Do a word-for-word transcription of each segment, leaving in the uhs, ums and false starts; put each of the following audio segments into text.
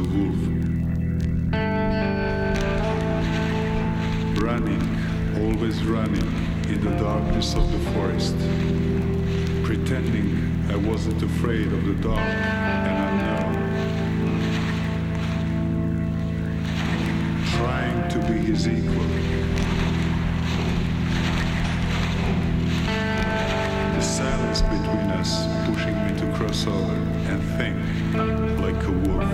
wolf. Running, always running in the darkness of the forest. Pretending I wasn't afraid of the dark and unknown. Trying to be his equal. The silence between us pushing me to cross over and think like a wolf.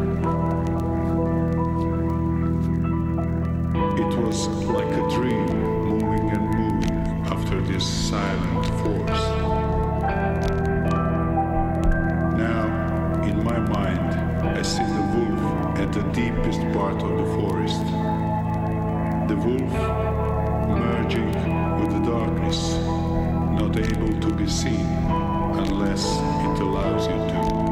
It was like a dream moving and moving after this silent force. Now, in my mind, I see the wolf at the deepest part of the forest. The wolf merging with the darkness, not able to be seen unless it allows you to.